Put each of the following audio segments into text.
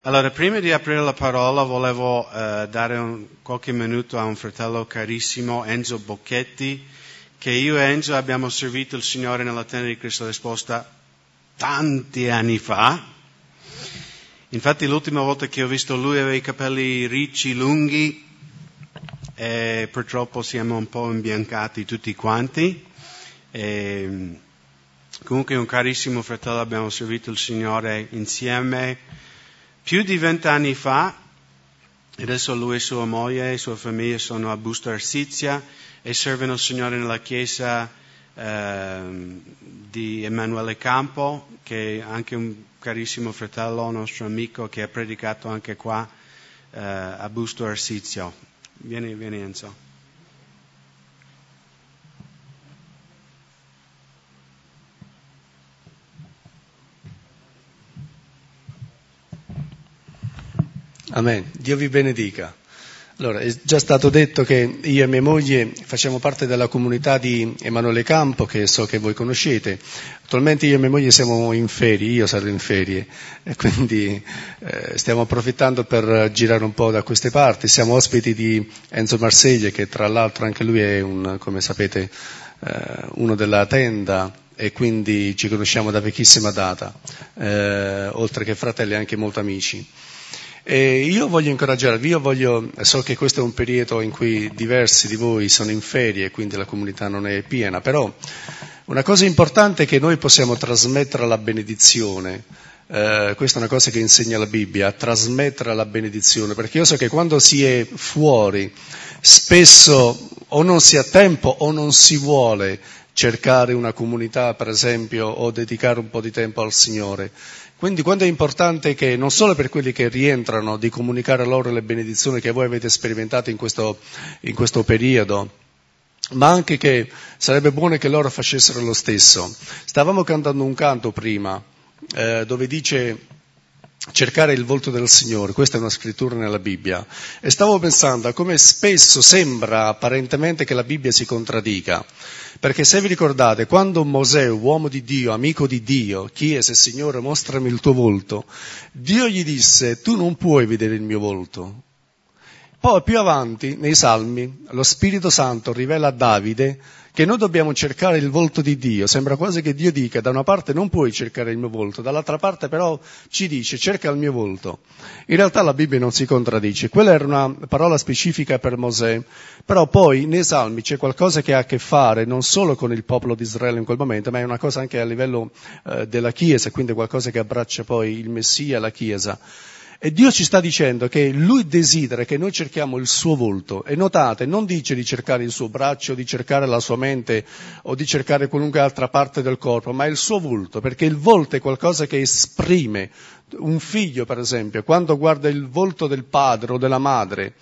Allora, prima di aprire la parola volevo dare qualche minuto a un fratello carissimo, Enzo Bocchetti, che io e Enzo abbiamo servito il Signore nella tenda di Cristo Risposta tanti anni fa. Infatti l'ultima volta che ho visto lui aveva i capelli ricci, lunghi, e purtroppo siamo un po' imbiancati tutti quanti. Comunque un carissimo fratello, abbiamo servito il Signore insieme più di 20 anni fa. Adesso lui e sua moglie e sua famiglia sono a Busto Arsizia e servono il Signore nella chiesa di Emanuele Campo, che è anche un carissimo fratello, nostro amico, che ha predicato anche qua a Busto Arsizio. Vieni Enzo. Amen. Dio vi benedica. Allora, è già stato detto che io e mia moglie facciamo parte della comunità di Emanuele Campo, che so che voi conoscete. Attualmente io e mia moglie siamo in ferie, io sarò in ferie, e quindi stiamo approfittando per girare un po' da queste parti. Siamo ospiti di Enzo Marseglia, che tra l'altro anche lui è come sapete, uno della tenda, e quindi ci conosciamo da vecchissima data, oltre che fratelli anche molto amici. E io voglio incoraggiarvi, so che questo è un periodo in cui diversi di voi sono in ferie, quindi la comunità non è piena, però una cosa importante è che noi possiamo trasmettere la benedizione. Questa è una cosa che insegna la Bibbia, trasmettere la benedizione, perché io so che quando si è fuori spesso o non si ha tempo o non si vuole cercare una comunità, per esempio, o dedicare un po' di tempo al Signore. Quindi quando è importante che non solo per quelli che rientrano di comunicare loro le benedizioni che voi avete sperimentato in questo periodo, ma anche che sarebbe buono che loro facessero lo stesso. Stavamo cantando un canto prima dove dice cercare il volto del Signore, questa è una scrittura nella Bibbia, e stavo pensando a come spesso sembra apparentemente che la Bibbia si contraddica, perché se vi ricordate, quando Mosè, uomo di Dio, amico di Dio, chiese: Signore, mostrami il tuo volto, Dio gli disse: tu non puoi vedere il mio volto. Poi più avanti, nei Salmi, lo Spirito Santo rivela a Davide che noi dobbiamo cercare il volto di Dio. Sembra quasi che Dio dica: da una parte non puoi cercare il mio volto, dall'altra parte però ci dice: cerca il mio volto. In realtà la Bibbia non si contraddice. Quella era una parola specifica per Mosè, però poi nei Salmi c'è qualcosa che ha a che fare non solo con il popolo di Israele in quel momento, ma è una cosa anche a livello della Chiesa, quindi qualcosa che abbraccia poi il Messia e la Chiesa. E Dio ci sta dicendo che Lui desidera che noi cerchiamo il suo volto. E notate, non dice di cercare il suo braccio, di cercare la sua mente o di cercare qualunque altra parte del corpo, ma il suo volto, perché il volto è qualcosa che esprime. Un figlio, per esempio, quando guarda il volto del padre o della madre,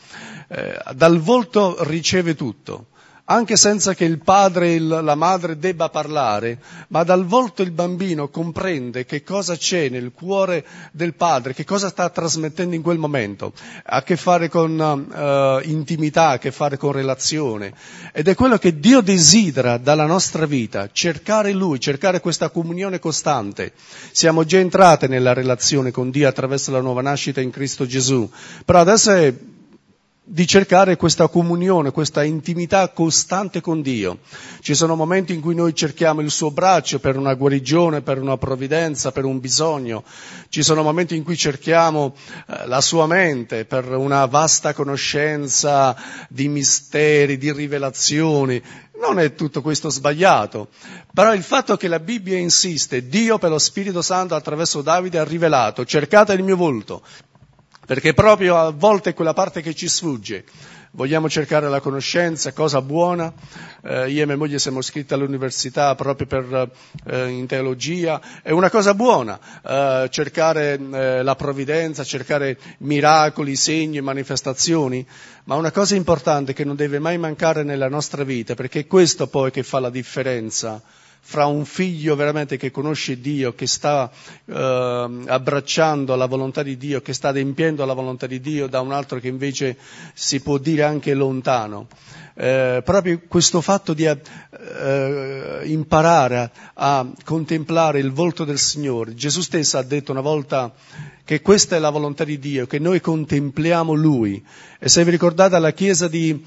dal volto riceve tutto. Anche senza che il padre e la madre debba parlare, ma dal volto il bambino comprende che cosa c'è nel cuore del padre, che cosa sta trasmettendo in quel momento. Ha a che fare con intimità, ha a che fare con relazione. Ed è quello che Dio desidera dalla nostra vita, cercare Lui, cercare questa comunione costante. Siamo già entrate nella relazione con Dio attraverso la nuova nascita in Cristo Gesù, però adesso è di cercare questa comunione, questa intimità costante con Dio. Ci sono momenti in cui noi cerchiamo il suo braccio per una guarigione, per una provvidenza, per un bisogno. Ci sono momenti in cui cerchiamo la sua mente per una vasta conoscenza di misteri, di rivelazioni. Non è tutto questo sbagliato, però il fatto che la Bibbia insiste, Dio per lo Spirito Santo attraverso Davide ha rivelato: cercate il mio volto. Perché proprio a volte è quella parte che ci sfugge. Vogliamo cercare la conoscenza, cosa buona. Io e mia moglie siamo iscritti all'università proprio in teologia. È una cosa buona cercare la provvidenza, cercare miracoli, segni e manifestazioni. Ma una cosa importante che non deve mai mancare nella nostra vita, perché è questo poi che fa la differenza fra un figlio veramente che conosce Dio, che sta abbracciando la volontà di Dio, che sta adempiendo alla volontà di Dio, da un altro che invece si può dire anche lontano. Proprio questo fatto di imparare a contemplare il volto del Signore. Gesù stesso ha detto una volta che questa è la volontà di Dio, che noi contempliamo Lui. E se vi ricordate alla chiesa di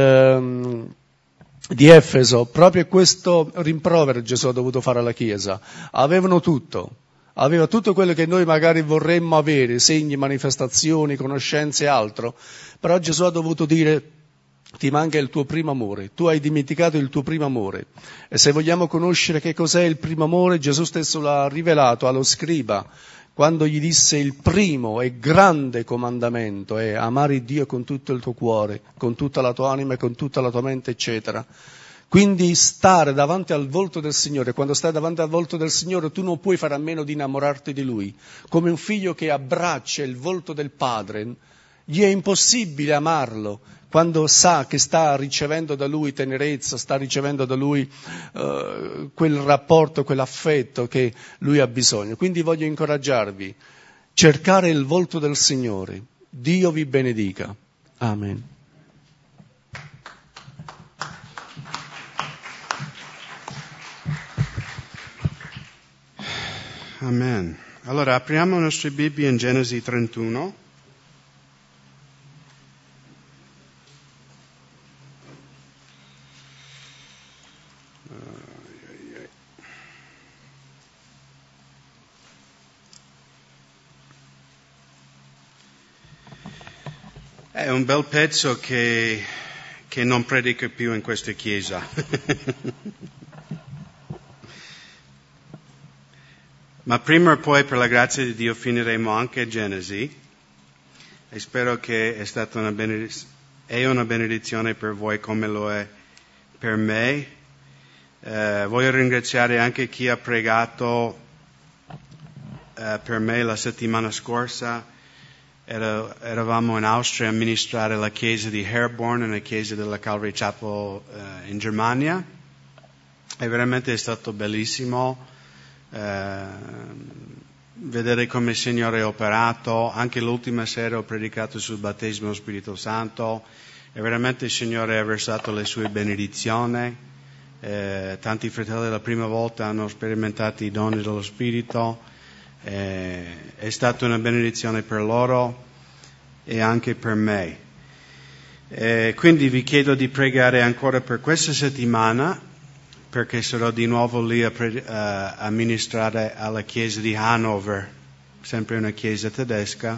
Efeso, proprio questo rimprovero Gesù ha dovuto fare alla chiesa. Avevano tutto. Aveva tutto quello che noi magari vorremmo avere, segni, manifestazioni, conoscenze e altro. Però Gesù ha dovuto dire: ti manca il tuo primo amore, tu hai dimenticato il tuo primo amore. E se vogliamo conoscere che cos'è il primo amore, Gesù stesso l'ha rivelato allo scriba, quando gli disse: il primo e grande comandamento è amare Dio con tutto il tuo cuore, con tutta la tua anima e con tutta la tua mente, eccetera. Quindi stare davanti al volto del Signore, quando stai davanti al volto del Signore tu non puoi fare a meno di innamorarti di Lui. Come un figlio che abbraccia il volto del padre, gli è impossibile amarlo quando sa che sta ricevendo da Lui tenerezza, sta ricevendo da Lui quel rapporto, quell'affetto che Lui ha bisogno. Quindi voglio incoraggiarvi, cercare il volto del Signore. Dio vi benedica. Amen. Amen. Allora apriamo le nostre Bibbie in Genesi 31. È un bel pezzo che non predica più in questa chiesa. Ma prima o poi, per la grazia di Dio, finiremo anche Genesi e spero che è stata una benedizione per voi come lo è per me. Voglio ringraziare anche chi ha pregato per me la settimana scorsa. Eravamo in Austria a ministrare la chiesa di Herborn, una chiesa della Calvary Chapel in Germania, e veramente è stato bellissimo vedere come il Signore è operato. Anche l'ultima sera ho predicato sul battesimo dello Spirito Santo e veramente il Signore ha versato le sue benedizioni. Tanti fratelli la prima volta hanno sperimentato i doni dello Spirito. È stata una benedizione per loro e anche per me. Quindi vi chiedo di pregare ancora per questa settimana, perché sarò di nuovo lì a ministrare alla chiesa di Hannover, sempre una chiesa tedesca.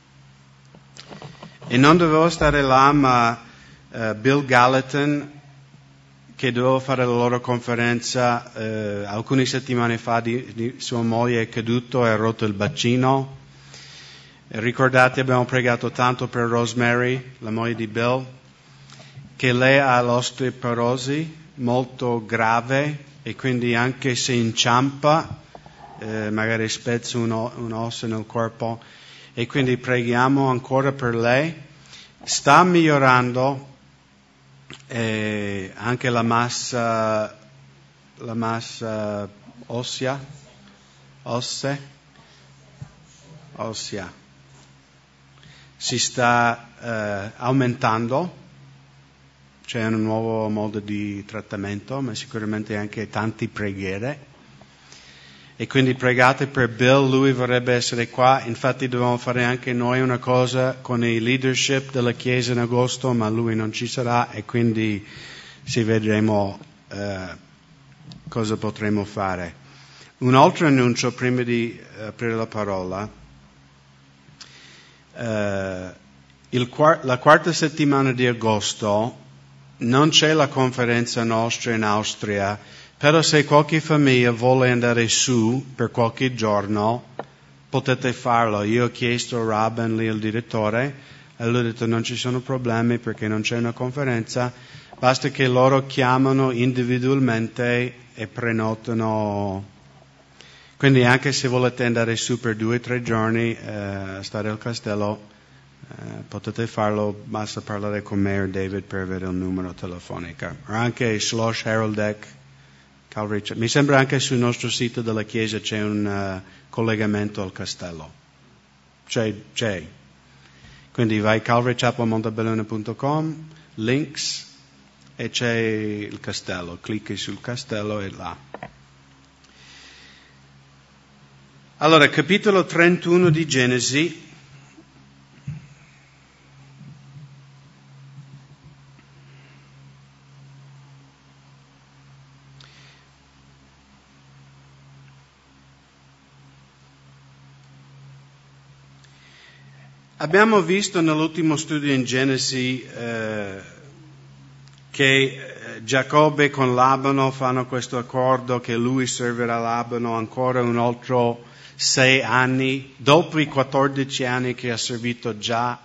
E non dovevo stare là, ma Bill Gallatin, che dovevo fare la loro conferenza alcune settimane fa, di sua moglie è caduto e ha rotto il bacino. Ricordate, abbiamo pregato tanto per Rosemary, la moglie di Bill, che lei ha l'osteoporosi molto grave e quindi anche se inciampa magari spezza un osso nel corpo, e quindi preghiamo ancora per lei. Sta migliorando anche la massa ossea si sta aumentando. C'è un nuovo modo di trattamento, ma sicuramente anche tante preghiere. E quindi pregate per Bill, lui vorrebbe essere qua. Infatti dovevamo fare anche noi una cosa con il leadership della Chiesa in agosto, ma lui non ci sarà e quindi ci vedremo cosa potremo fare. Un altro annuncio prima di aprire la parola. La quarta settimana di agosto non c'è la conferenza nostra in Austria, però se qualche famiglia vuole andare su per qualche giorno, potete farlo. Io ho chiesto a Robin, lì il direttore, e lui ha detto non ci sono problemi perché non c'è una conferenza, basta che loro chiamano individualmente e prenotano. Quindi anche se volete andare su per 2 o 3 giorni, stare al castello, potete farlo, basta parlare con me o David per avere il numero telefonico. O anche Schloss Heroldeck, Calvary Chapel. Mi sembra anche sul nostro sito della chiesa c'è un collegamento al castello. C'è. Quindi vai a calvarychapelmontebelluna.com, links, e c'è il castello. Clicchi sul castello e là. Allora, capitolo 31 di Genesi. Abbiamo visto nell'ultimo studio in Genesi che Giacobbe con Labano fanno questo accordo che lui servirà Labano ancora un altro 6 anni, dopo i 14 anni che ha servito già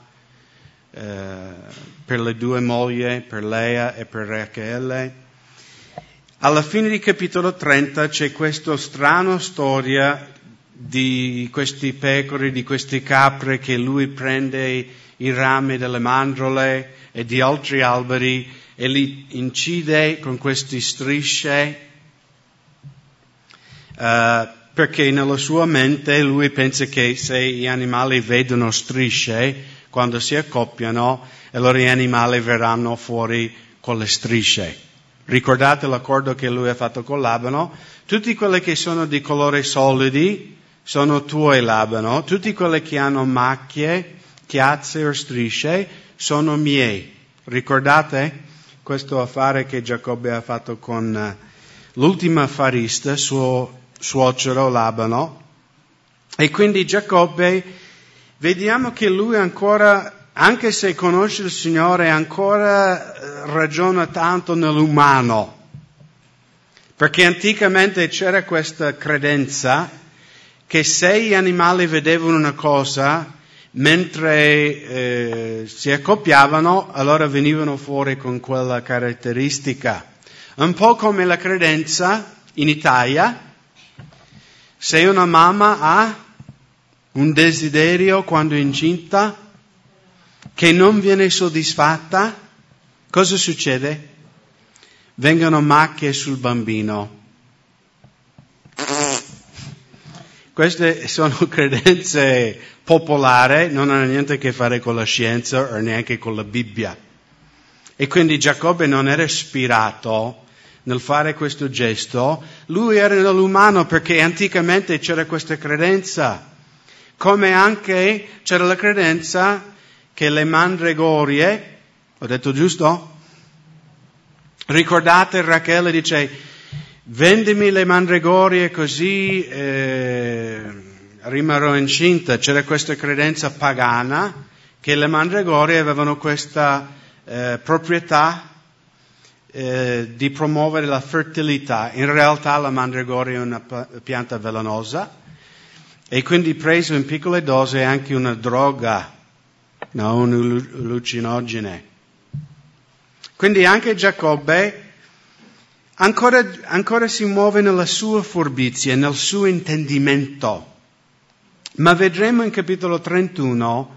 per le 2 mogli, per Lea e per Rachele. Alla fine di capitolo 30 c'è questa strana storia di questi pecore, di queste capre che lui prende i rami delle mandorle e di altri alberi e li incide con queste strisce perché nella sua mente lui pensa che se gli animali vedono strisce quando si accoppiano, allora gli animali verranno fuori con le strisce. Ricordate l'accordo che lui ha fatto con Labano? Tutti quelli che sono di colore solidi sono tuoi, Labano. Tutti quelli che hanno macchie, chiazze o strisce sono miei. Ricordate questo affare che Giacobbe ha fatto con l'ultimo affarista, suo suocero Labano? E quindi Giacobbe, vediamo che lui ancora, anche se conosce il Signore, ancora ragiona tanto nell'umano. Perché anticamente c'era questa credenza che se gli animali vedevano una cosa, mentre si accoppiavano, allora venivano fuori con quella caratteristica. Un po' come la credenza in Italia, se una mamma ha un desiderio quando è incinta che non viene soddisfatta, cosa succede? Vengono macchie sul bambino. Queste sono credenze popolari, non hanno niente a che fare con la scienza o neanche con la Bibbia. E quindi Giacobbe non era ispirato nel fare questo gesto, lui era nell'umano perché anticamente c'era questa credenza, come anche c'era la credenza che le mandregorie, ho detto giusto? Ricordate Rachele dice, vendimi le mandregorie così rimarrò incinta. C'era questa credenza pagana che le mandregorie avevano questa proprietà di promuovere la fertilità. In realtà la mandregoria è una pianta velenosa e quindi preso in piccole dosi è anche una droga, no, un allucinogene. Quindi anche Giacobbe ancora si muove nella sua furbizia, nel suo intendimento. Ma vedremo in capitolo 31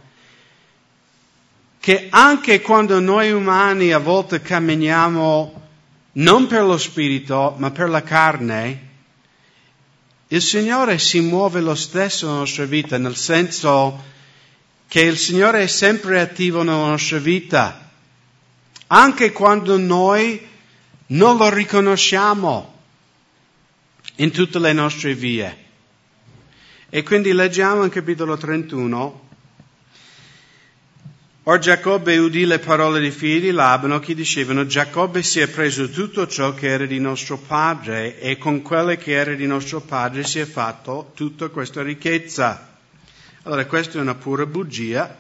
che anche quando noi umani a volte camminiamo non per lo spirito, ma per la carne, il Signore si muove lo stesso nella nostra vita, nel senso che il Signore è sempre attivo nella nostra vita, anche quando noi non lo riconosciamo in tutte le nostre vie. E quindi leggiamo in capitolo 31. Or Giacobbe udì le parole dei figli di Labano che dicevano, Giacobbe si è preso tutto ciò che era di nostro padre e con quelle che era di nostro padre si è fatto tutta questa ricchezza. Allora questa è una pura bugia.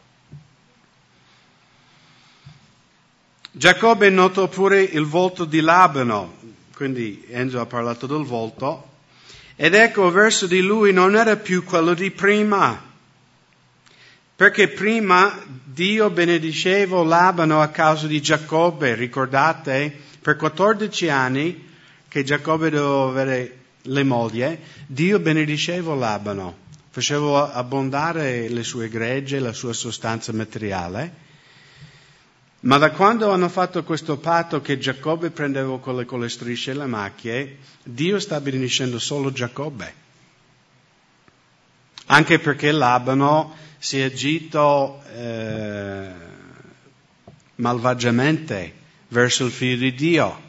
Giacobbe notò pure il volto di Labano, quindi Enzo ha parlato del volto, ed ecco verso di lui non era più quello di prima, perché prima Dio benediceva Labano a causa di Giacobbe, ricordate? Per 14 anni che Giacobbe doveva avere le mogli, Dio benediceva Labano, faceva abbondare le sue gregge, la sua sostanza materiale. Ma da quando hanno fatto questo patto che Giacobbe prendeva con le strisce e le macchie, Dio sta benedicendo solo Giacobbe. Anche perché Labano si è agito malvagiamente verso il figlio di Dio.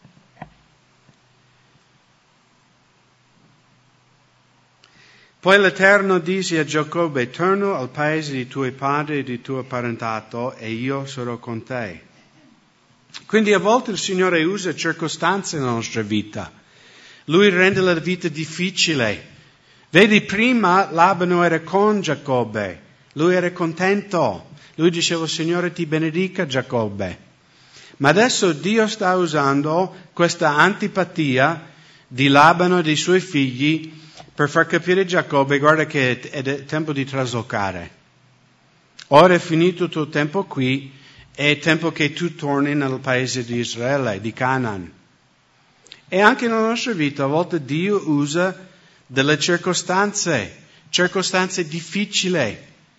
Poi l'Eterno disse a Giacobbe: torna al paese di tuoi padri e di tuo parentato e io sarò con te. Quindi a volte il Signore usa circostanze nella nostra vita. Lui rende la vita difficile. Vedi, prima Labano era con Giacobbe, lui era contento. Lui diceva: Signore ti benedica Giacobbe. Ma adesso Dio sta usando questa antipatia di Labano e dei suoi figli per far capire a Giacobbe: guarda che è tempo di traslocare. Ora è finito il tuo tempo qui, è tempo che tu torni nel paese di Israele, di Canaan. E anche nella nostra vita a volte Dio usa delle circostanze difficili.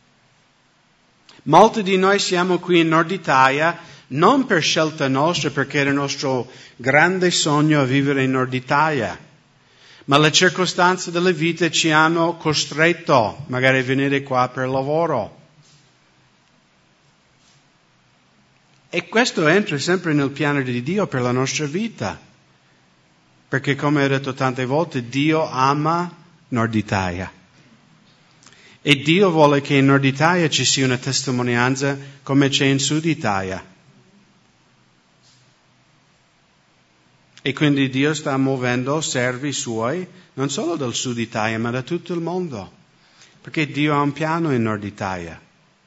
Molti di noi siamo qui in Nord Italia non per scelta nostra, perché era il nostro grande sogno vivere in Nord Italia, ma le circostanze della vita ci hanno costretto magari a venire qua per lavoro. E questo entra sempre nel piano di Dio per la nostra vita. Perché, come ho detto tante volte, Dio ama Nord Italia. E Dio vuole che in Nord Italia ci sia una testimonianza come c'è in Sud Italia. E quindi Dio sta muovendo servi suoi, non solo dal Sud Italia, ma da tutto il mondo. Perché Dio ha un piano in Nord Italia.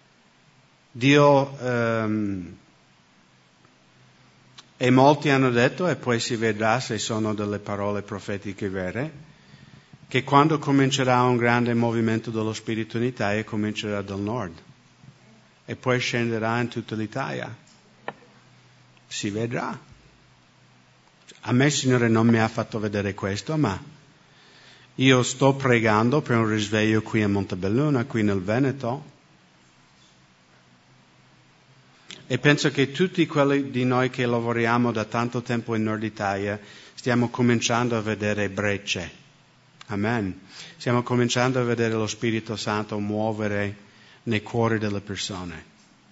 E molti hanno detto, e poi si vedrà se sono delle parole profetiche vere, che quando comincerà un grande movimento dello Spirito in Italia, comincerà dal nord. E poi scenderà in tutta l'Italia. Si vedrà. A me il Signore non mi ha fatto vedere questo, ma io sto pregando per un risveglio qui a Montebelluna, qui nel Veneto. E penso che tutti quelli di noi che lavoriamo da tanto tempo in Nord Italia stiamo cominciando a vedere brecce. Amen. Stiamo cominciando a vedere lo Spirito Santo muovere nei cuori delle persone.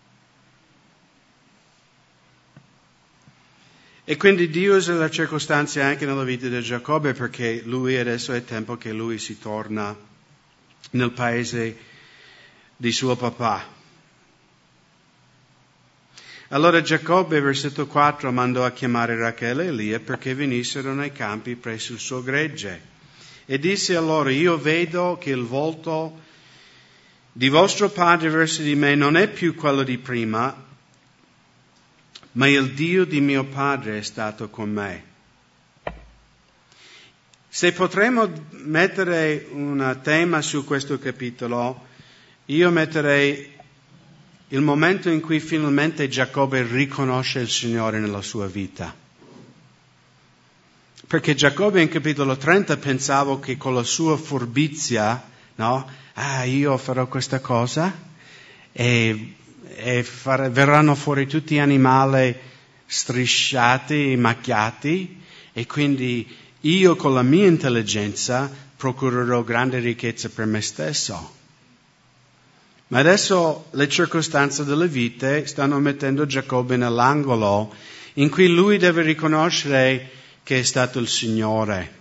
E quindi Dio usa le circostanze anche nella vita di Giacobbe, perché lui adesso è tempo che lui si torna nel paese di suo papà. Allora Giacobbe, versetto 4, mandò a chiamare Rachele e Lia perché venissero nei campi presso il suo gregge. E disse a loro: io vedo che il volto di vostro padre verso di me non è più quello di prima, ma il Dio di mio padre è stato con me. Se potremmo mettere un tema su questo capitolo, io metterei il momento in cui finalmente Giacobbe riconosce il Signore nella sua vita. Perché Giacobbe in capitolo 30 pensava che con la sua furbizia, io farò questa cosa e verranno fuori tutti animali strisciati, macchiati, e quindi io con la mia intelligenza procurerò grande ricchezza per me stesso. Ma adesso le circostanze della vita stanno mettendo Giacobbe nell'angolo in cui lui deve riconoscere che è stato il Signore.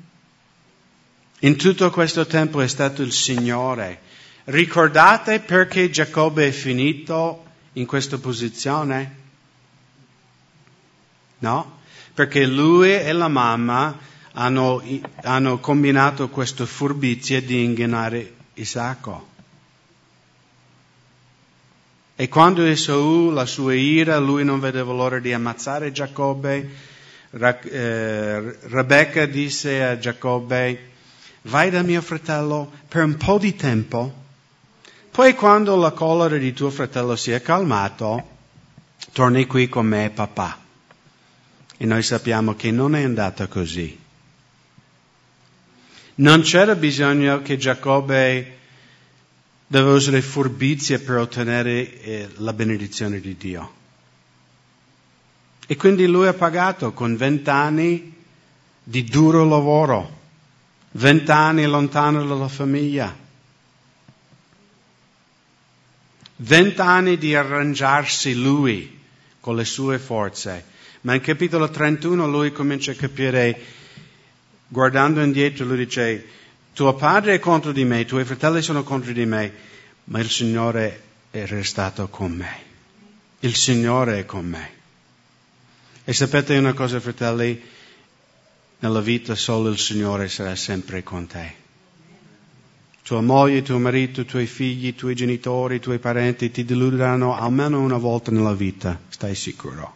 In tutto questo tempo è stato il Signore. Ricordate perché Giacobbe è finito in questa posizione? No? Perché lui e la mamma hanno combinato questa furbizia di ingannare Isacco. E quando Esaù, la sua ira, lui non vedeva l'ora di ammazzare Giacobbe, Rebecca disse a Giacobbe: vai da mio fratello per un po' di tempo, poi quando la collera di tuo fratello si è calmato, torni qui con me, papà. E noi sappiamo che non è andata così. Non c'era bisogno che Giacobbe deve usare furbizia per ottenere la benedizione di Dio. E quindi lui ha pagato con 20 anni di duro lavoro, 20 anni lontano dalla famiglia, 20 anni di arrangiarsi lui con le sue forze. Ma in capitolo 31 lui comincia a capire, guardando indietro, lui dice: tuo padre è contro di me, i tuoi fratelli sono contro di me, ma il Signore è restato con me. Il Signore è con me. E sapete una cosa, fratelli? Nella vita solo il Signore sarà sempre con te. Tua moglie, tuo marito, i tuoi figli, i tuoi genitori, i tuoi parenti ti deluderanno almeno una volta nella vita, stai sicuro.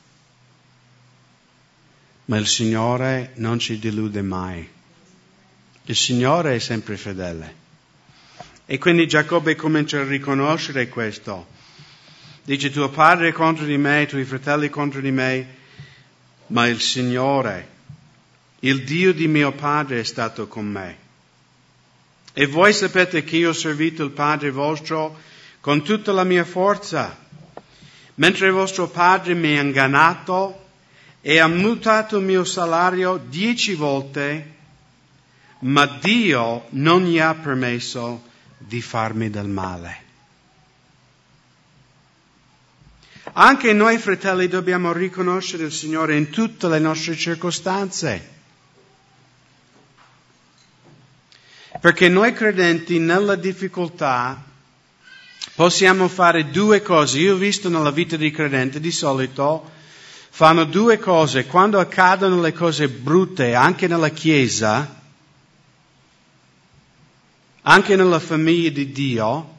Ma il Signore non ci delude mai. Il Signore è sempre fedele. E quindi Giacobbe comincia a riconoscere questo. Dice: tuo padre è contro di me, i tuoi fratelli contro di me, ma il Signore, il Dio di mio padre, è stato con me. E voi sapete che io ho servito il Padre vostro con tutta la mia forza, mentre vostro padre mi ha ingannato e ha mutato il mio salario 10 volte, ma Dio non gli ha permesso di farmi del male. Anche noi, fratelli, dobbiamo riconoscere il Signore in tutte le nostre circostanze. Perché noi credenti nella difficoltà possiamo fare 2 cose. Io ho visto nella vita di credente, di solito fanno 2 cose. Quando accadono le cose brutte, anche nella Chiesa, anche nella famiglia di Dio,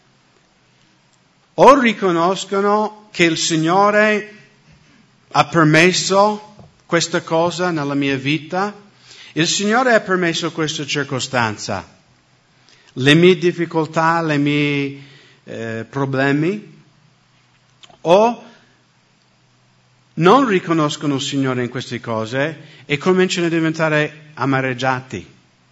o riconoscono che il Signore ha permesso questa cosa nella mia vita. Il Signore ha permesso questa circostanza, le mie difficoltà, i miei problemi, o non riconoscono il Signore in queste cose e cominciano a diventare amareggiati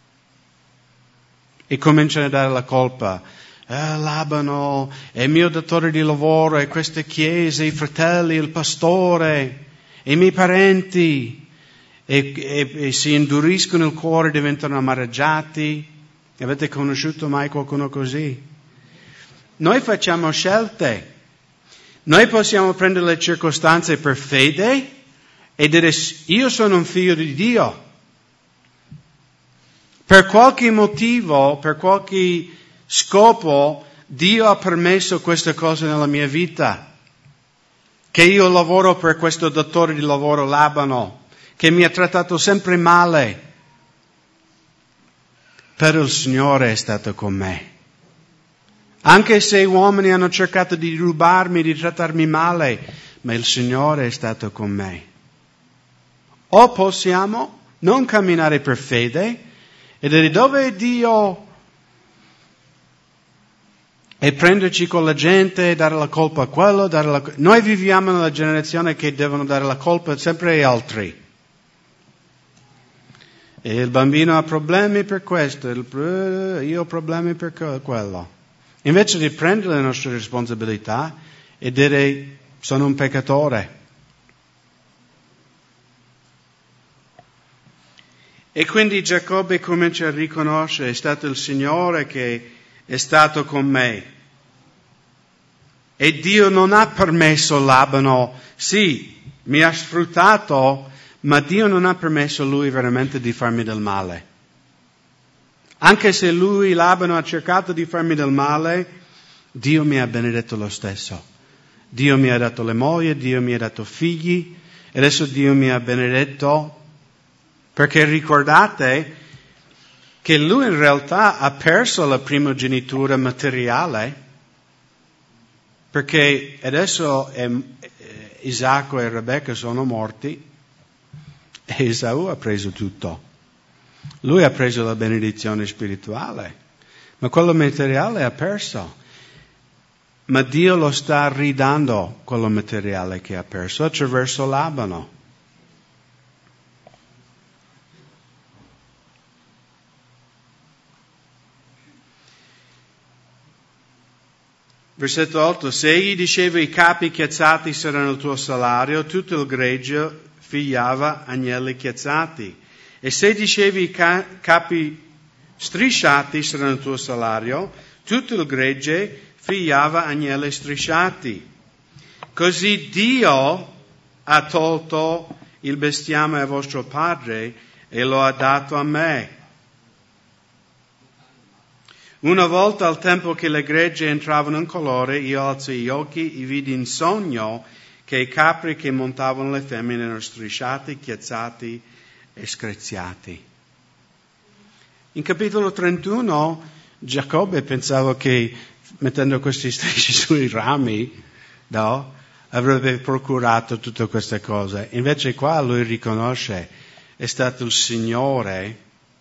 e cominciano a dare la colpa. Labano è il mio datore di lavoro, e queste chiese, i fratelli, il pastore, e i miei parenti. E si induriscono il cuore, diventano amareggiati. Avete conosciuto mai qualcuno così? Noi facciamo scelte. Noi possiamo prendere le circostanze per fede e dire: io sono un figlio di Dio. Per qualche motivo, per qualche scopo, Dio ha permesso queste cose nella mia vita. Che io lavoro per questo datore di lavoro Labano, che mi ha trattato sempre male. Però il Signore è stato con me. Anche se gli uomini hanno cercato di rubarmi, di trattarmi male, ma il Signore è stato con me. O possiamo non camminare per fede e dire: dove è Dio? E prenderci con la gente e dare la colpa a quello. Noi viviamo nella generazione che devono dare la colpa sempre agli altri. E il bambino ha problemi per questo, io ho problemi per quello. Invece di prendere le nostre responsabilità e dire: sono un peccatore. E quindi Giacobbe comincia a riconoscere: è stato il Signore che è stato con me. E Dio non ha permesso Labano, sì, mi ha sfruttato, ma Dio non ha permesso lui veramente di farmi del male. Anche se lui, Labano, ha cercato di farmi del male, Dio mi ha benedetto lo stesso. Dio mi ha dato le mogli, Dio mi ha dato figli, e adesso Dio mi ha benedetto, perché ricordate che lui in realtà ha perso la primogenitura materiale, perché adesso Isacco e Rebecca sono morti, e Esaù ha preso tutto. Lui ha preso la benedizione spirituale, ma quello materiale ha perso. Ma Dio lo sta ridando, quello materiale che ha perso, attraverso Labano. Versetto 8, se egli diceva i capi chiazzati saranno il tuo salario, tutto il gregge figliava agnelli chiazzati. E se dicevi i capi strisciati saranno il tuo salario, tutto il gregge figliava agnelli strisciati. Così Dio ha tolto il bestiame a vostro padre e lo ha dato a me. Una volta al tempo che le gregge entravano in colore, io alzai gli occhi e vidi in sogno che i capri che montavano le femmine erano strisciati, chiazzati e screziati. In capitolo 31 Giacobbe pensava che mettendo questi strisci sui rami, no, avrebbe procurato tutte queste cose. Invece qua lui riconosce, è stato il Signore.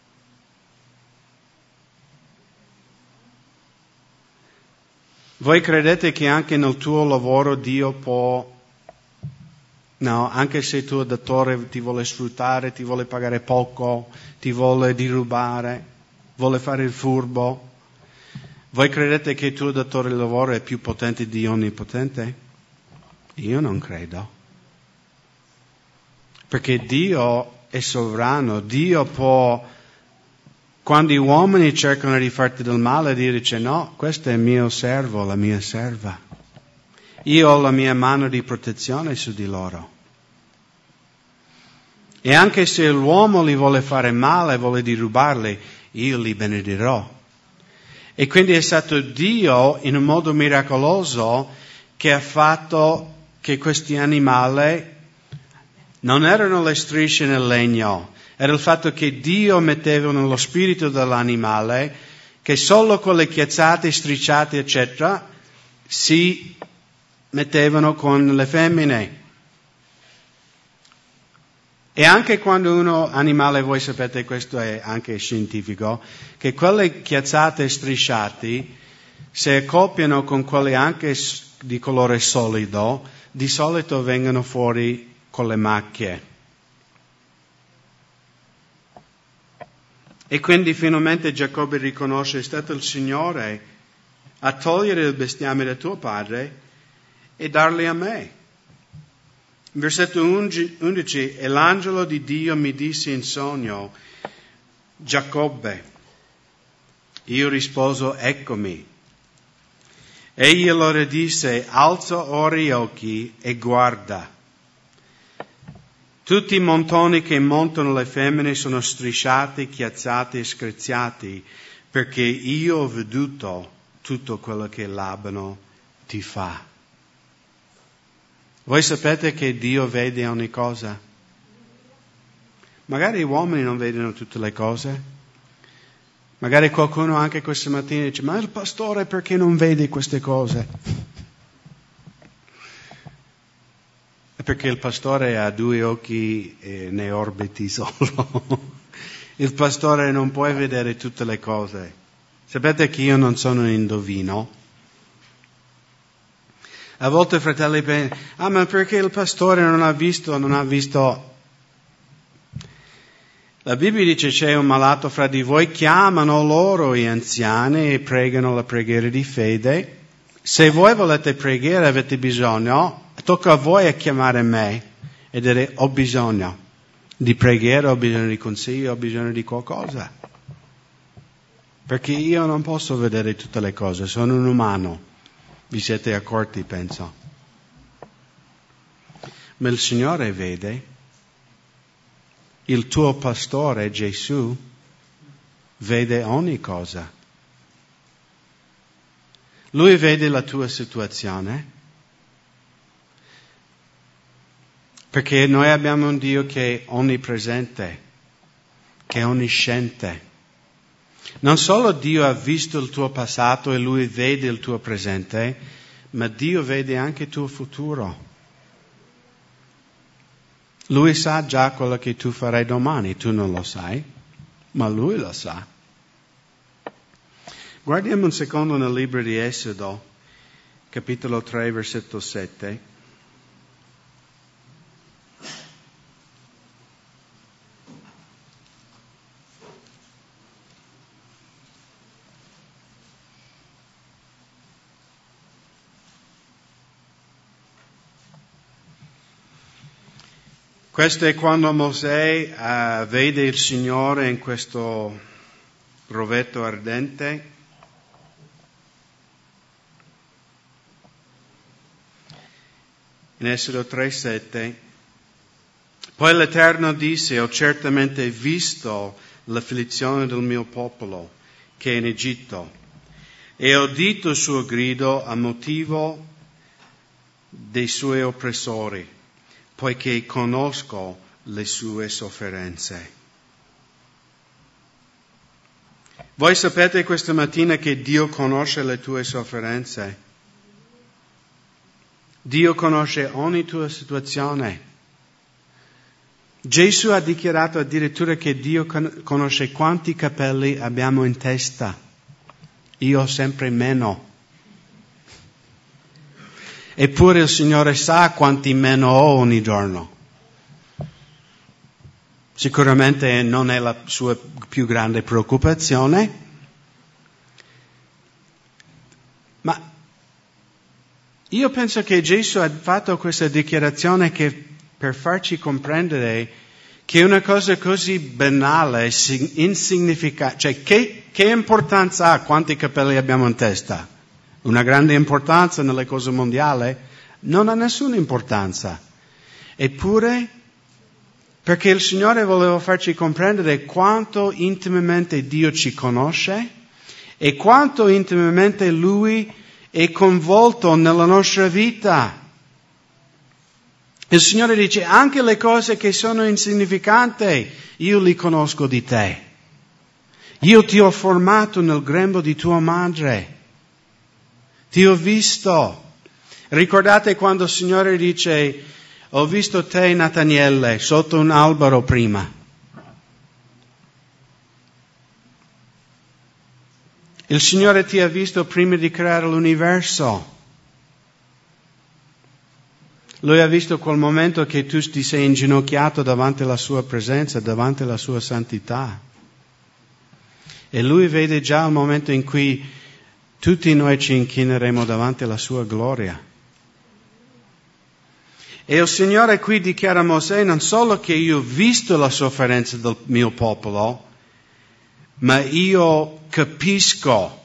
Voi credete che anche nel tuo lavoro Dio può, no, anche se il tuo datore ti vuole sfruttare, ti vuole pagare poco, ti vuole derubare, vuole fare il furbo, voi credete che il tuo datore di lavoro è più potente di Onnipotente? Io non credo. Perché Dio è sovrano, Dio può, quando gli uomini cercano di farti del male, Dio dice no, questo è il mio servo, la mia serva. Io ho la mia mano di protezione su di loro. E anche se l'uomo li vuole fare male, vuole derubarli, io li benedirò. E quindi è stato Dio, in un modo miracoloso, che ha fatto che questi animali non erano le strisce nel legno, era il fatto che Dio metteva nello spirito dell'animale che solo con le chiazzate, strisciate, eccetera, si mettevano con le femmine. E anche quando uno animale, voi sapete, questo è anche scientifico, che quelle chiazzate strisciate, se accoppiano con quelle anche di colore solido, di solito vengono fuori con le macchie. E quindi finalmente Giacobbe riconosce, è stato il Signore a togliere il bestiame da tuo padre e darli a me. Versetto 11, e l'angelo di Dio mi disse in sogno, Giacobbe. Io risposo, eccomi. Egli allora disse, alza ora gli occhi e guarda. Tutti i montoni che montano le femmine sono strisciati, chiazzati e screziati, perché io ho veduto tutto quello che Labano ti fa. Voi sapete che Dio vede ogni cosa? Magari gli uomini non vedono tutte le cose. Magari qualcuno anche questa mattina dice, ma il pastore perché non vede queste cose? È perché il pastore ha due occhi e ne orbiti solo. Il pastore non può vedere tutte le cose. Sapete che io non sono un indovino? A volte fratelli pensano, ma perché il pastore non ha visto? La Bibbia dice c'è un malato fra di voi, chiamano loro gli anziani e pregano la preghiera di fede. Se voi volete pregare, avete bisogno, tocca a voi a chiamare me e dire ho bisogno di preghiera, ho bisogno di consiglio, ho bisogno di qualcosa. Perché io non posso vedere tutte le cose, sono un umano. Vi siete accorti, penso. Ma il Signore vede, il tuo pastore Gesù vede ogni cosa. Lui vede la tua situazione, perché noi abbiamo un Dio che è onnipresente, che è onnisciente. Non solo Dio ha visto il tuo passato e Lui vede il tuo presente, ma Dio vede anche il tuo futuro. Lui sa già quello che tu farai domani, tu non lo sai, ma Lui lo sa. Guardiamo un secondo nel libro di Esodo, capitolo 3, versetto 7. Questo è quando Mosè vede il Signore in questo rovetto ardente. In Esodo 3:7, poi l'Eterno disse: ho certamente visto l'afflizione del mio popolo che è in Egitto e ho udito il suo grido a motivo dei suoi oppressori, poiché conosco le sue sofferenze. Voi sapete questa mattina che Dio conosce le tue sofferenze. Dio conosce ogni tua situazione. Gesù ha dichiarato addirittura che Dio conosce quanti capelli abbiamo in testa. Io ho sempre meno. Eppure il Signore sa quanti meno ho ogni giorno. Sicuramente non è la sua più grande preoccupazione, ma io penso che Gesù ha fatto questa dichiarazione per farci comprendere che una cosa così banale, insignificante, cioè che importanza ha quanti capelli abbiamo in testa? Una grande importanza nelle cose mondiali? Non ha nessuna importanza. Eppure, perché il Signore voleva farci comprendere quanto intimamente Dio ci conosce e quanto intimamente Lui è coinvolto nella nostra vita. Il Signore dice: anche le cose che sono insignificanti, io li conosco di te. Io ti ho formato nel grembo di tua madre. Ti ho visto. Ricordate quando il Signore dice: ho visto te, Nataniele, sotto un albero prima. Il Signore ti ha visto prima di creare l'universo. Lui ha visto quel momento che tu ti sei inginocchiato davanti alla sua presenza, davanti alla sua santità. E Lui vede già il momento in cui tutti noi ci inchineremo davanti alla sua gloria. E il Signore qui dichiara a Mosè non solo che io ho visto la sofferenza del mio popolo, ma io capisco,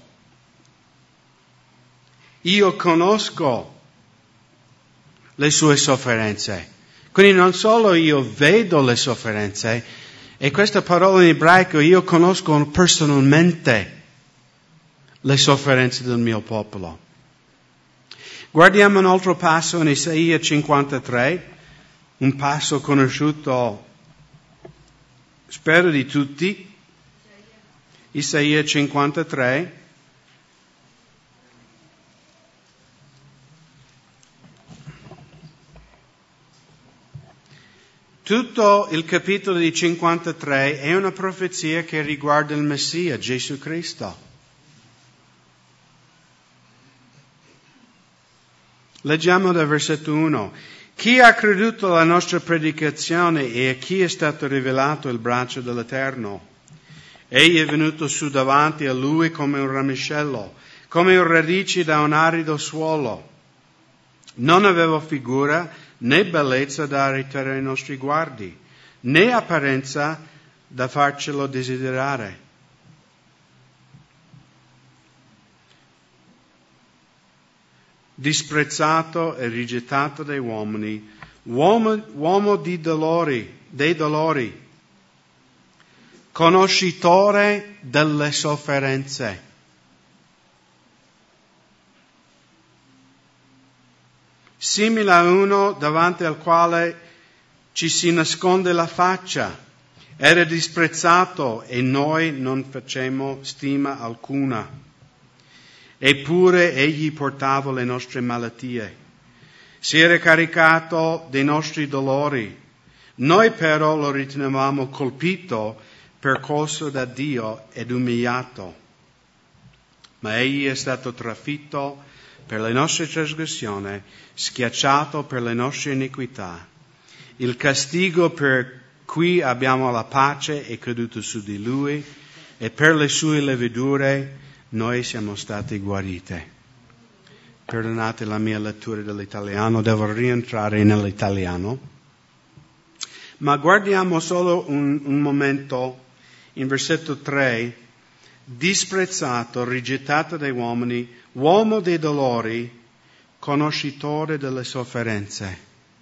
io conosco le sue sofferenze. Quindi non solo io vedo le sofferenze, e questa parola in ebraico, io conosco personalmente le sofferenze del mio popolo. Guardiamo un altro passo in Isaia 53, un passo conosciuto, spero di tutti. Isaia 53. Tutto il capitolo di 53 è una profezia che riguarda il Messia, Gesù Cristo. Leggiamo dal versetto 1. Chi ha creduto alla nostra predicazione e a chi è stato rivelato il braccio dell'Eterno? Egli è venuto su davanti a lui come un ramoscello, come un radice da un arido suolo. Non aveva figura né bellezza da irritare i nostri guardi, né apparenza da farcelo desiderare. Disprezzato e rigettato dai uomini, uomo dei dolori, conoscitore delle sofferenze. Simile a uno davanti al quale ci si nasconde la faccia. Era disprezzato e noi non facemmo stima alcuna. Eppure egli portava le nostre malattie. Si era caricato dei nostri dolori. Noi però lo ritenevamo colpito, percosso da Dio ed umiliato. Ma egli è stato trafitto per le nostre trasgressioni, schiacciato per le nostre iniquità. Il castigo per cui abbiamo la pace è caduto su di lui, e per le sue levedure noi siamo stati guariti. Perdonate la mia lettura dell'italiano, devo rientrare nell'italiano. Ma guardiamo solo un momento in versetto 3, disprezzato, rigettato dai uomini, uomo dei dolori, conoscitore delle sofferenze.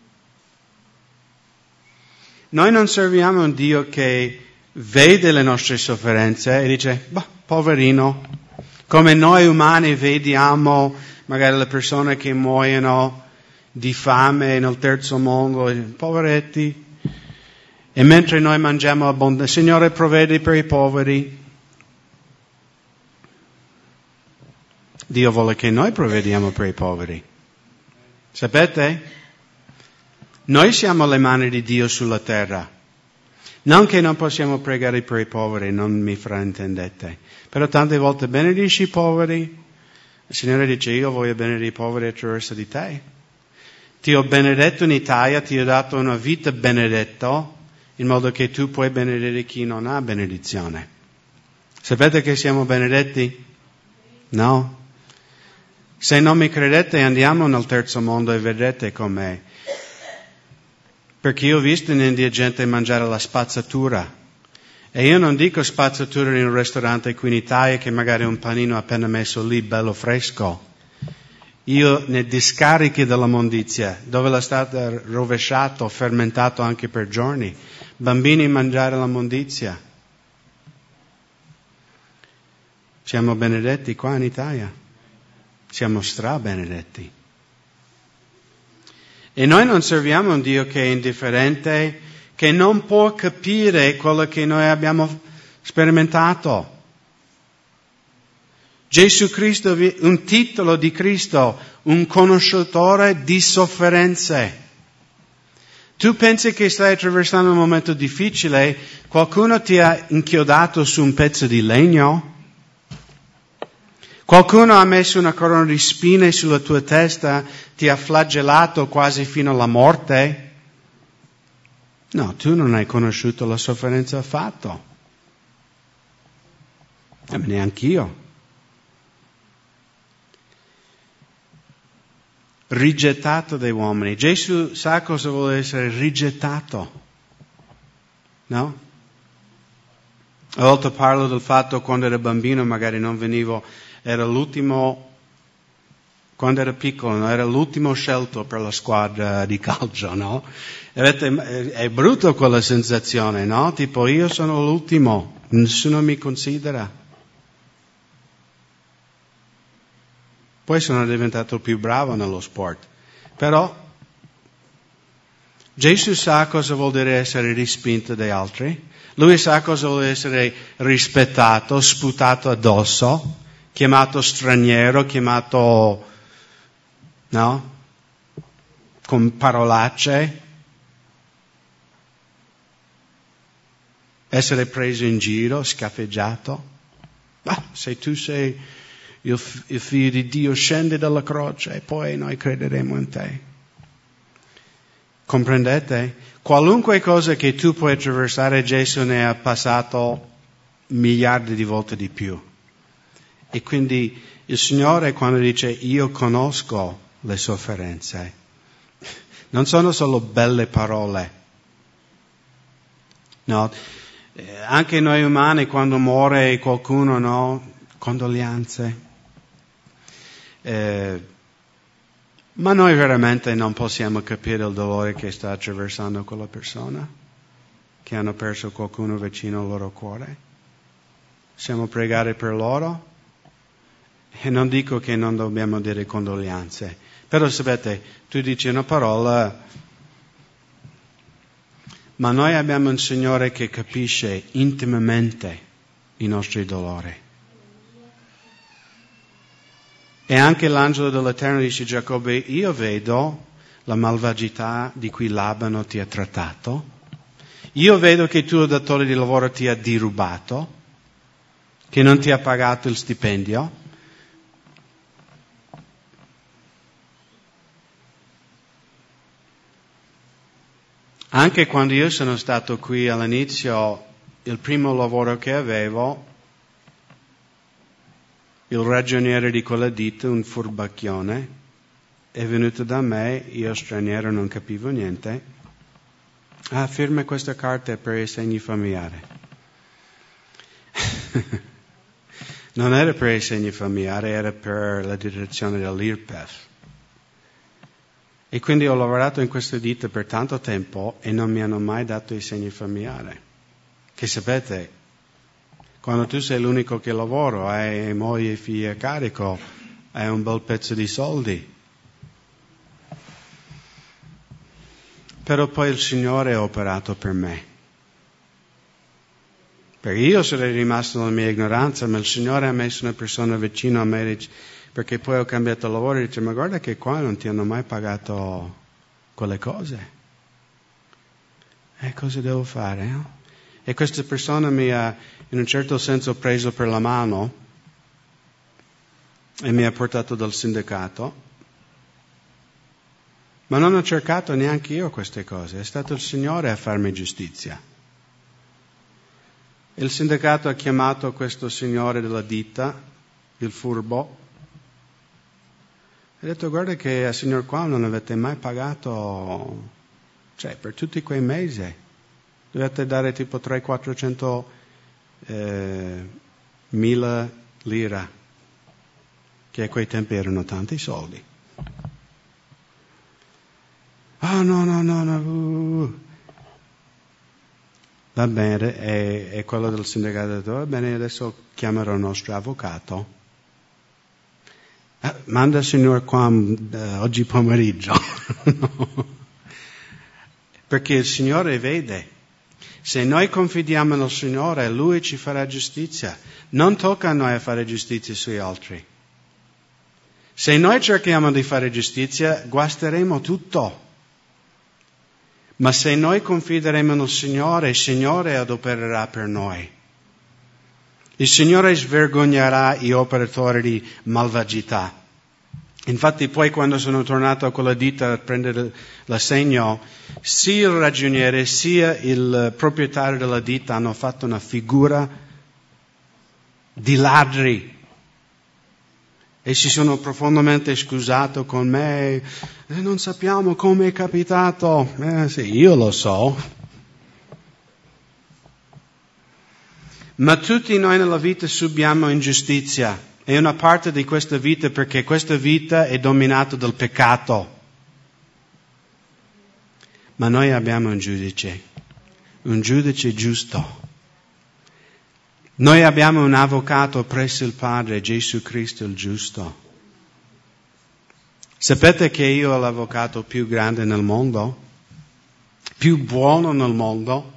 Noi non serviamo un Dio che vede le nostre sofferenze e dice, poverino, come noi umani vediamo magari le persone che muoiono di fame nel terzo mondo, poveretti, e mentre noi mangiamo abbondantemente, Signore provvedi per i poveri. Dio vuole che noi provvediamo per i poveri. Sapete? Noi siamo le mani di Dio sulla terra. Non che non possiamo pregare per i poveri, non mi fraintendete. Però tante volte benedici i poveri. Il Signore dice, io voglio benedire i poveri attraverso di te. Ti ho benedetto in Italia, ti ho dato una vita benedetta, in modo che tu puoi benedire chi non ha benedizione. Sapete che siamo benedetti? No? Se non mi credete, andiamo nel terzo mondo e vedrete com'è. Perché io ho visto in India gente mangiare la spazzatura. E io non dico spazzatura in un ristorante qui in Italia che magari un panino appena messo lì, bello fresco. Io nei discarichi della mondizia, dove è stato rovesciato, fermentato anche per giorni. Bambini mangiare la mondizia. Siamo benedetti qua in Italia. Siamo strabenedetti. E noi non serviamo un Dio che è indifferente, che non può capire quello che noi abbiamo sperimentato. Gesù Cristo, un titolo di Cristo, un conoscitore di sofferenze. Tu pensi che stai attraversando un momento difficile, qualcuno ti ha inchiodato su un pezzo di legno? Qualcuno ha messo una corona di spine sulla tua testa, ti ha flagellato quasi fino alla morte? No, tu non hai conosciuto la sofferenza affatto. Neanch'io. Rigettato dai uomini. Gesù sa cosa vuole essere rigettato. No? A volte parlo del fatto quando ero bambino magari non venivo, era l'ultimo, quando ero piccolo, era l'ultimo scelto per la squadra di calcio, no? È brutto quella sensazione, no? Tipo io sono l'ultimo, nessuno mi considera. Poi sono diventato più bravo nello sport. Però Gesù sa cosa vuol dire essere respinto dagli altri. Lui sa cosa vuol essere rispettato, sputato addosso, chiamato straniero, chiamato, no? Con parolacce. Essere preso in giro, scaffeggiato. Se tu sei il figlio di Dio, scendi dalla croce e poi noi crederemo in te. Comprendete? Qualunque cosa che tu puoi attraversare, Gesù ne ha passato miliardi di volte di più. E quindi il Signore quando dice io conosco le sofferenze, non sono solo belle parole. No, anche noi umani quando muore qualcuno, no, condoglianze. Ma noi veramente non possiamo capire il dolore che sta attraversando quella persona, che hanno perso qualcuno vicino al loro cuore. Possiamo pregare per loro? E non dico che non dobbiamo dire condoglianze, però sapete, tu dici una parola, ma noi abbiamo un Signore che capisce intimamente i nostri dolori. E anche l'angelo dell'Eterno dice a Giacobbe, io vedo la malvagità di cui Labano ti ha trattato, io vedo che il tuo datore di lavoro ti ha derubato, che non ti ha pagato il stipendio. Anche quando io sono stato qui all'inizio, il primo lavoro che avevo, il ragioniere di quella ditta, un furbacchione, è venuto da me, io straniero non capivo niente, Firma questa carta per i segni familiari. Non era per i segni familiari, era per la direzione dell'IRPEF. E quindi ho lavorato in questa ditta per tanto tempo e non mi hanno mai dato i segni familiari. Che sapete, quando tu sei l'unico che lavora, hai moglie e figli a carico, hai un bel pezzo di soldi. Però poi il Signore ha operato per me. Perché io sarei rimasto nella mia ignoranza, ma il Signore ha messo una persona vicino a me, perché poi ho cambiato lavoro e dice, ma guarda che qua non ti hanno mai pagato quelle cose. E cosa devo fare? No? E questa persona mi ha in un certo senso preso per la mano e mi ha portato dal sindacato. Ma non ho cercato neanche io queste cose, è stato il Signore a farmi giustizia. Il sindacato ha chiamato questo signore della ditta, il furbo, e ha detto, guarda che al signor qua non avete mai pagato, per tutti quei mesi. Dovete dare tipo 300-400 mila lire, che a quei tempi erano tanti soldi. No. Va bene, e quello del sindacato ha detto, va bene, adesso chiamerò il nostro avvocato. Manda il signor qua oggi pomeriggio. No. Perché il Signore vede. Se noi confidiamo nel Signore, Lui ci farà giustizia. Non tocca a noi fare giustizia sugli altri. Se noi cerchiamo di fare giustizia, guasteremo tutto. Ma se noi confideremo nel Signore, il Signore adopererà per noi. Il Signore svergognerà gli operatori di malvagità. Infatti poi quando sono tornato a quella ditta a prendere l'assegno, sia il ragioniere sia il proprietario della ditta hanno fatto una figura di ladri. E si sono profondamente scusato con me. Non sappiamo come è capitato. Sì, io lo so. Ma tutti noi nella vita subiamo ingiustizia. È una parte di questa vita perché questa vita è dominata dal peccato. Ma noi abbiamo un giudice giusto. Noi abbiamo un avvocato presso il Padre, Gesù Cristo il giusto. Sapete che io ho l'avvocato più grande nel mondo? Più buono nel mondo?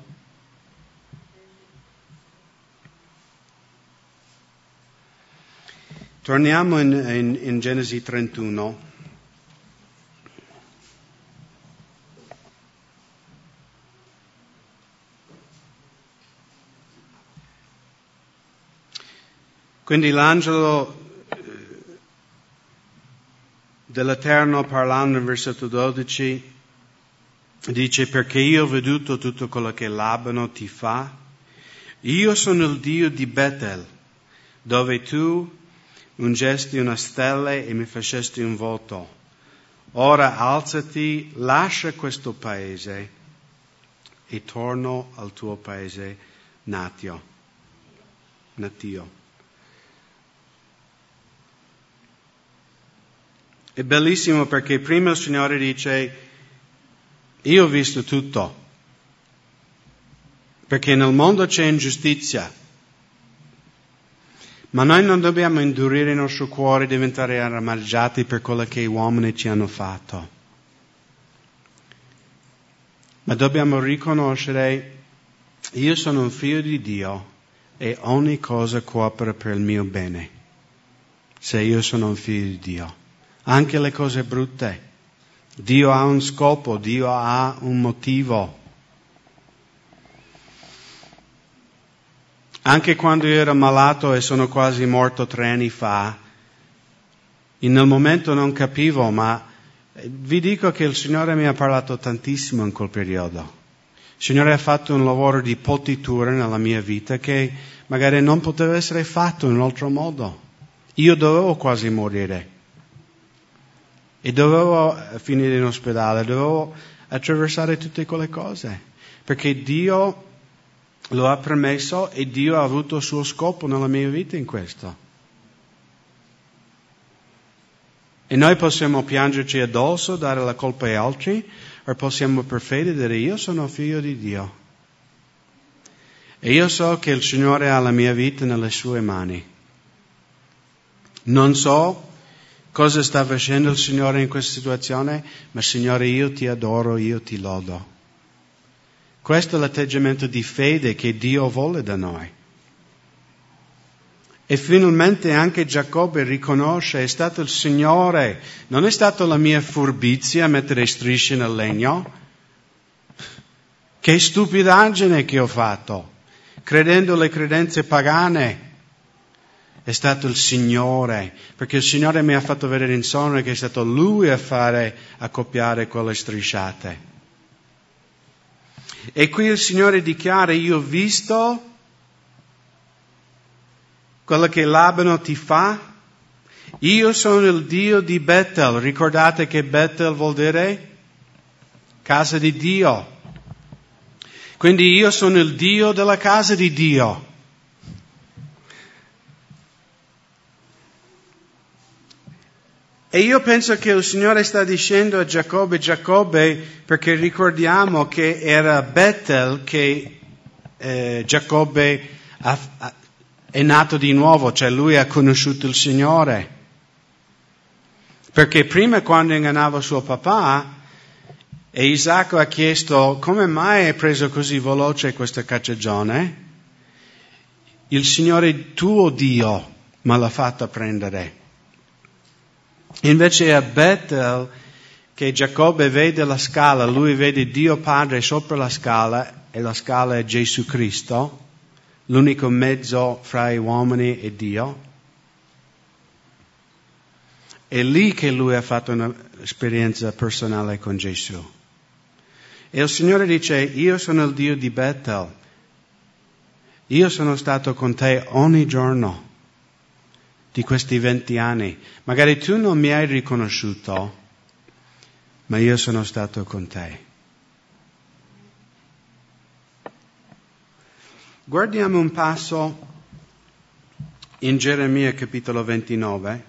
Torniamo in Genesi 31. Quindi l'angelo dell'Eterno parlando in versetto 12 dice, perché io ho veduto tutto quello che Labano ti fa. Io sono il Dio di Betel, dove tu ungesti una stella e mi facesti un voto. Ora alzati, lascia questo paese e torno al tuo paese natio. È bellissimo perché prima il Signore dice, io ho visto tutto, perché nel mondo c'è ingiustizia. Ma noi non dobbiamo indurire il nostro cuore e diventare arrabbiati per quello che gli uomini ci hanno fatto. Ma dobbiamo riconoscere, io sono un figlio di Dio e ogni cosa coopera per il mio bene. Se io sono un figlio di Dio. Anche le cose brutte. Dio ha un scopo, Dio ha un motivo. Anche quando io ero malato e sono quasi morto 3 anni fa, nel momento non capivo, ma vi dico che il Signore mi ha parlato tantissimo in quel periodo. Il Signore ha fatto un lavoro di potitura nella mia vita che magari non poteva essere fatto in un altro modo. Io dovevo quasi morire. E dovevo finire in ospedale, dovevo attraversare tutte quelle cose. perché Dio lo ha permesso e Dio ha avuto il suo scopo nella mia vita in questo. E noi possiamo piangerci addosso, dare la colpa agli altri, o possiamo per fede dire io sono figlio di Dio. E io so che il Signore ha la mia vita nelle sue mani. Non so cosa sta facendo il Signore in questa situazione, ma Signore io ti adoro, io ti lodo. Questo è l'atteggiamento di fede che Dio vuole da noi. E finalmente anche Giacobbe riconosce, è stato il Signore, non è stata la mia furbizia a mettere strisce nel legno. Che stupidaggine che ho fatto, credendo le credenze pagane. È stato il Signore, perché il Signore mi ha fatto vedere in sogno che è stato Lui a accoppiare quelle strisciate. E qui il Signore dichiara, io ho visto quello che Labano ti fa, io sono il Dio di Betel. Ricordate che Betel vuol dire casa di Dio. Quindi io sono il Dio della casa di Dio. E io penso che il Signore sta dicendo a Giacobbe, perché ricordiamo che era Betel che Giacobbe è nato di nuovo, cioè lui ha conosciuto il Signore. Perché prima quando ingannava suo papà, e Isacco ha chiesto come mai hai preso così veloce questa cacciagione? Il Signore tuo Dio me l'ha fatta prendere. Invece è a Betel che Giacobbe vede la scala, lui vede Dio Padre sopra la scala e la scala è Gesù Cristo, l'unico mezzo fra gli uomini e Dio. È lì che lui ha fatto un'esperienza personale con Gesù. E il Signore dice, io sono il Dio di Betel, io sono stato con te ogni giorno di questi 20 anni. Magari tu non mi hai riconosciuto, ma io sono stato con te. Guardiamo un passo in Geremia capitolo 29.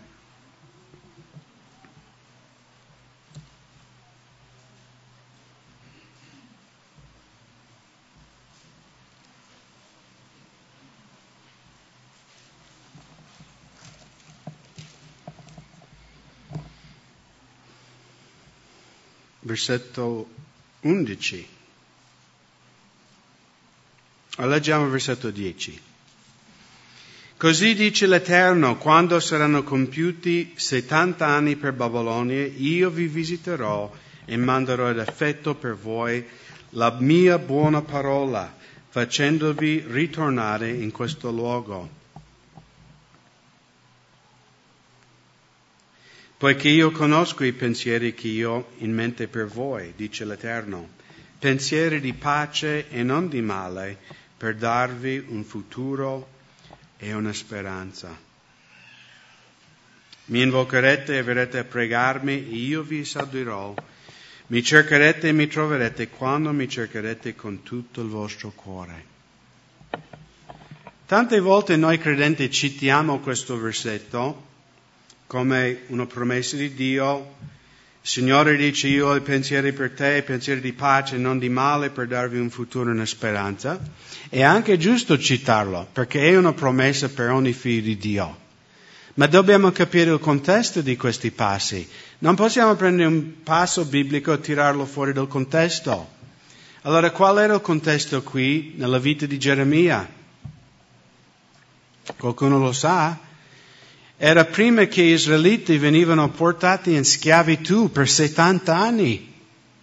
Versetto 11. Leggiamo il versetto 10. Così dice l'Eterno, quando saranno compiuti 70 anni per Babilonia, io vi visiterò e manderò ad effetto per voi la mia buona parola, facendovi ritornare in questo luogo. Poiché io conosco i pensieri che io ho in mente per voi, dice l'Eterno, pensieri di pace e non di male, per darvi un futuro e una speranza. Mi invocherete e verrete a pregarmi, e io vi esaudierò. Mi cercherete e mi troverete quando mi cercherete con tutto il vostro cuore. Tante volte noi credenti citiamo questo versetto come una promessa di Dio. Il Signore dice, io ho i pensieri per te, pensieri di pace, non di male, per darvi un futuro e una speranza. È anche giusto citarlo, perché è una promessa per ogni figlio di Dio. Ma dobbiamo capire il contesto di questi passi. Non possiamo prendere un passo biblico e tirarlo fuori dal contesto. Allora, qual era il contesto qui nella vita di Geremia? Qualcuno lo sa? Era prima che gli israeliti venivano portati in schiavitù per 70 anni.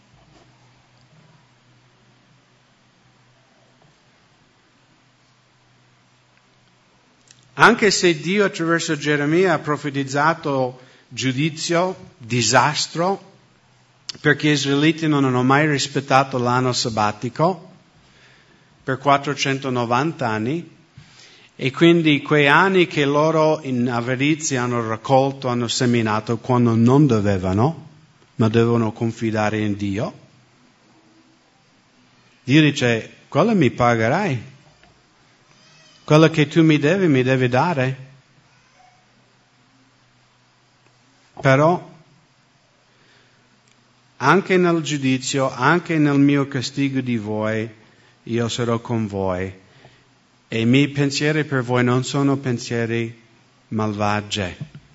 Anche se Dio attraverso Geremia ha profetizzato giudizio, disastro, perché gli israeliti non hanno mai rispettato l'anno sabbatico per 490 anni, e quindi quei anni che loro in avarizia hanno raccolto, hanno seminato quando non dovevano, ma dovevano confidare in Dio. Dio dice, quello mi pagherai. Quello che tu mi devi dare. Però, anche nel giudizio, anche nel mio castigo di voi, io sarò con voi. E i miei pensieri per voi non sono pensieri malvagi.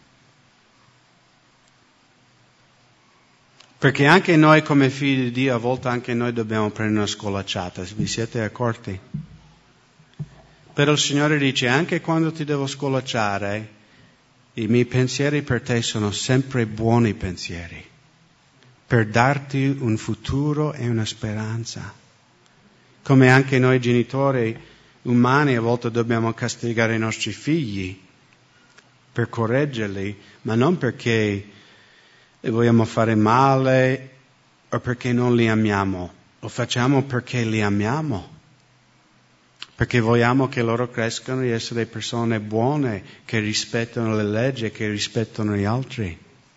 Perché anche noi come figli di Dio, a volte anche noi dobbiamo prendere una scolacciata. Vi siete accorti? Però il Signore dice, anche quando ti devo scolacciare, i miei pensieri per te sono sempre buoni pensieri, per darti un futuro e una speranza. Come anche noi genitori umani a volte dobbiamo castigare i nostri figli per correggerli, ma non perché li vogliamo fare male o perché non li amiamo, lo facciamo perché li amiamo. Perché vogliamo che loro crescano di essere persone buone, che rispettano le leggi, che rispettano gli altri.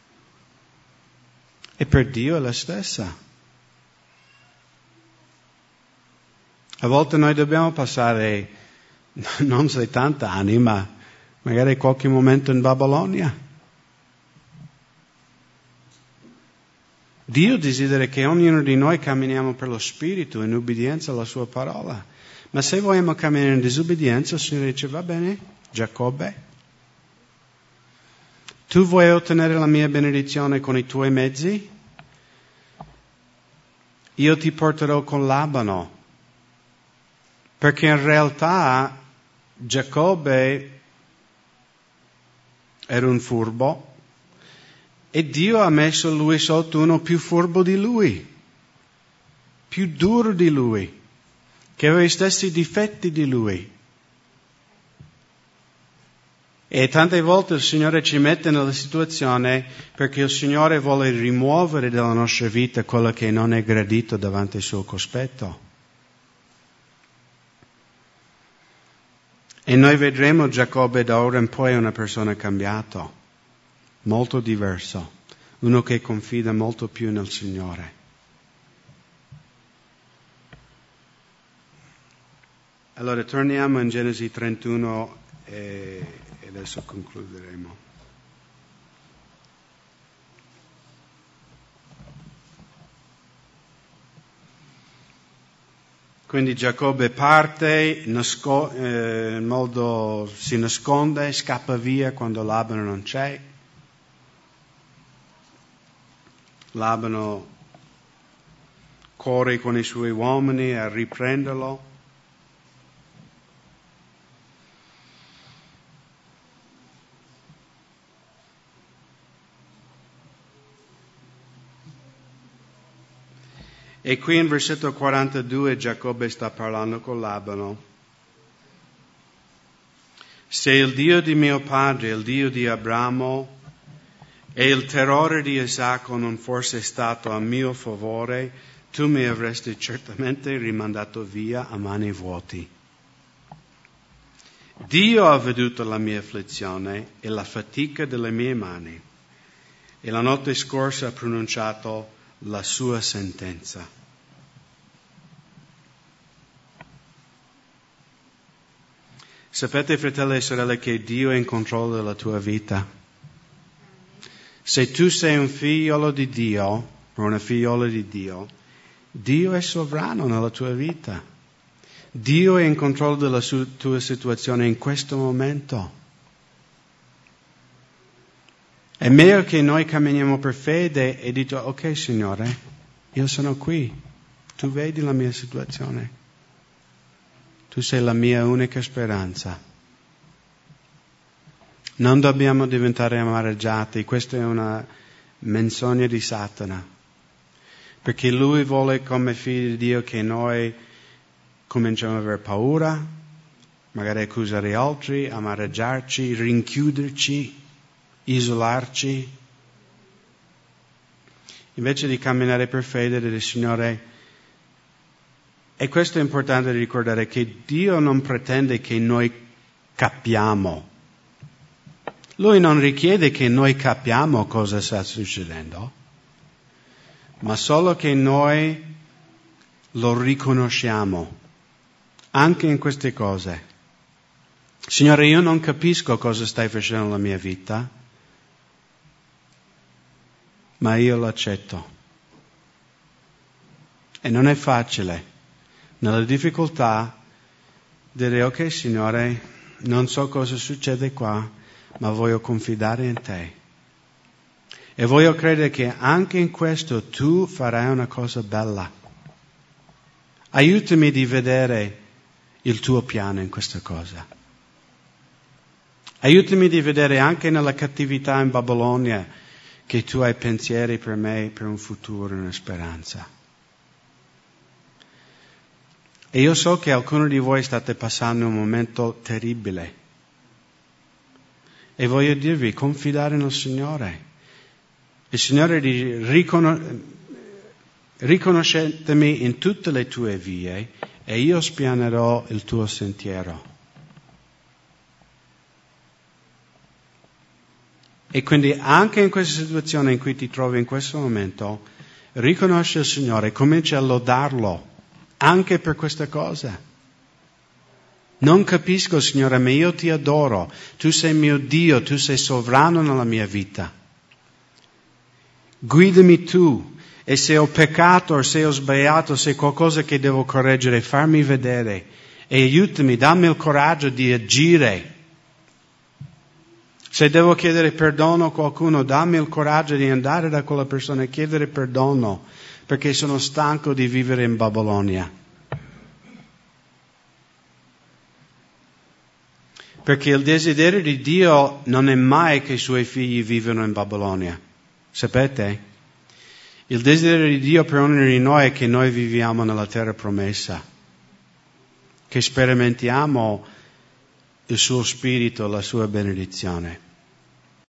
E per Dio è la stessa. A volte noi dobbiamo passare, non 70 anni, ma magari qualche momento in Babilonia. Dio desidera che ognuno di noi camminiamo per lo Spirito in ubbidienza alla Sua parola. Ma se vogliamo camminare in disobbedienza, il Signore dice, va bene, Giacobbe, tu vuoi ottenere la mia benedizione con i tuoi mezzi? Io ti porterò con Labano. Perché in realtà Giacobbe era un furbo e Dio ha messo lui sotto uno più furbo di lui, più duro di lui, che aveva gli stessi difetti di lui. E tante volte il Signore ci mette nella situazione perché il Signore vuole rimuovere dalla nostra vita quello che non è gradito davanti al suo cospetto. E noi vedremo Giacobbe da ora in poi una persona cambiata, molto diverso, uno che confida molto più nel Signore. Allora torniamo in Genesi 31 e adesso concluderemo. Quindi Giacobbe parte, si nasconde, scappa via quando Labano non c'è. Labano corre con i suoi uomini a riprenderlo. E qui in versetto 42 Giacobbe sta parlando con Labano. Se il Dio di mio padre, il Dio di Abramo e il terrore di Isacco non fosse stato a mio favore, tu mi avresti certamente rimandato via a mani vuoti. Dio ha veduto la mia afflizione e la fatica delle mie mani, e la notte scorsa ha pronunciato la sua sentenza. Sapete, fratelli e sorelle, che Dio è in controllo della tua vita. Se tu sei un figliolo di Dio, o una figliola di Dio, Dio è sovrano nella tua vita. Dio è in controllo della tua situazione in questo momento. È meglio che noi camminiamo per fede e diciamo, ok Signore, io sono qui, tu vedi la mia situazione, tu sei la mia unica speranza. Non dobbiamo diventare amareggiati, questa è una menzogna di Satana, perché lui vuole come figli di Dio che noi cominciamo ad avere paura, magari accusare altri, amareggiarci, rinchiuderci, isolarci, invece di camminare per fede del Signore. E questo è importante ricordare, che Dio non pretende che noi capiamo. Lui non richiede che noi capiamo cosa sta succedendo, ma solo che noi lo riconosciamo anche in queste cose. Signore, io non capisco cosa stai facendo nella mia vita, ma io lo accetto. E non è facile, nella difficoltà, dire ok Signore, non so cosa succede qua, ma voglio confidare in te. E voglio credere che anche in questo tu farai una cosa bella. Aiutami di vedere il tuo piano in questa cosa. Aiutami di vedere anche nella cattività in Babilonia che tu hai pensieri per me, per un futuro, una speranza. E io so che alcuni di voi state passando un momento terribile. E voglio dirvi, confidare nel Signore. Il Signore dice, riconoscetemi in tutte le tue vie e io spianerò il tuo sentiero. E quindi anche in questa situazione in cui ti trovi in questo momento, riconosci il Signore, comincia a lodarlo anche per questa cosa. Non capisco, Signore, ma io ti adoro. Tu sei mio Dio, tu sei sovrano nella mia vita. Guidami tu. E se ho peccato o se ho sbagliato, se è qualcosa che devo correggere, farmi vedere. E aiutami, dammi il coraggio di agire. Se devo chiedere perdono a qualcuno, dammi il coraggio di andare da quella persona e chiedere perdono, perché sono stanco di vivere in Babilonia. Perché il desiderio di Dio non è mai che i suoi figli vivano in Babilonia. Sapete? Il desiderio di Dio per ognuno di noi è che noi viviamo nella terra promessa, che sperimentiamo il suo spirito, la sua benedizione.